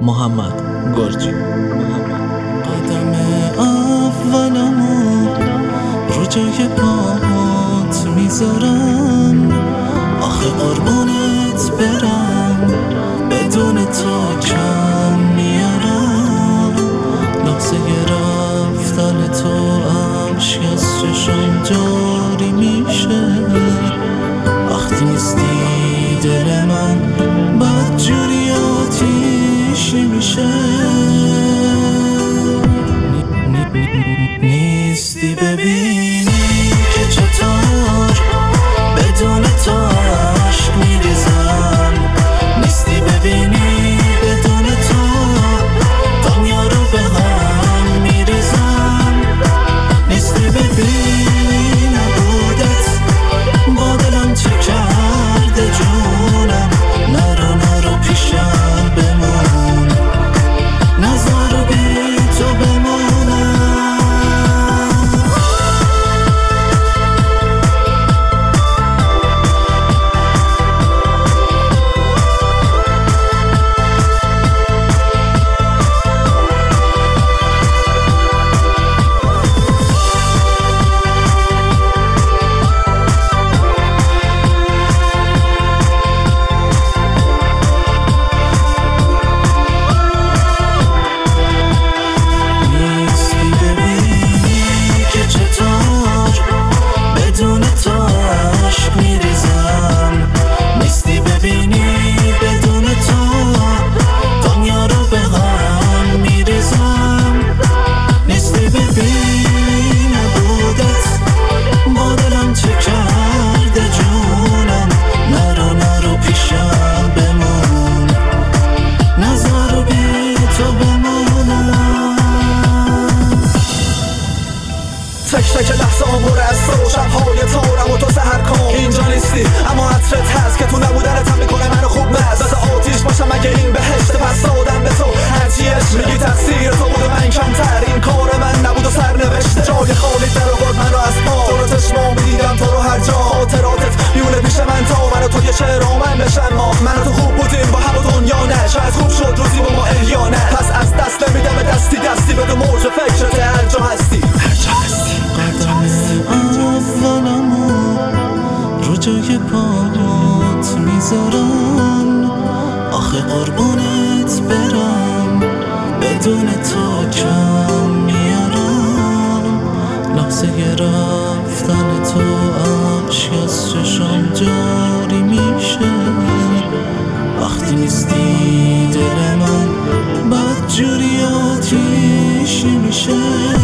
محمد گرجی. قدم اولمو رو جای پاهات میذارم، آخه قربونت برم بدون تو کم میارم. لحظه رفتن تو اشک از چشم جاری میشه، وقتی نیستی دل من بدجوری آتیشی میشه. نیستی ببینی که چطور بدون تو عشق میریزم، نیستی ببینی بدون تو دنیا رو به هم میریزم، نیستی ببینی نبودت با دلم چه کرده جونم. نرو پیشم بمون، نذار بی تو بمونم. تک لحظه آمور از تو شبهای تارم و تو سحرکام اینجا نیستی، اما عطرت هست که تو نبودنت هم میکنه منو خوب مست. بس آتیش باشم مگه این بهشت، پس دادم به تو هرچی عشق میگی تقصیر تو بود و من کمتر. این کار من نبود و سرنوشته، جای خالی در آورد منو از پا. تو رو چشما میدیدم تو رو هر جا، خاطراتت میونه پیش من تا من و تو یه شعر آمن بشن. ما من و تو خوب بودیم با هم و دنیا نه، شاید خوب شد روزی با ما احیا نه. پس از دست نمیدم دستی به تو موج فکرت هر جا هستی. اولمو رو جای پاهات میذارم، آخه قربونت برم بدون تو کم میارم. لحظه رفتن تو اشک از چشم جاری میشه، وقتی نیستی دل من بدجوری آتیشی میشه.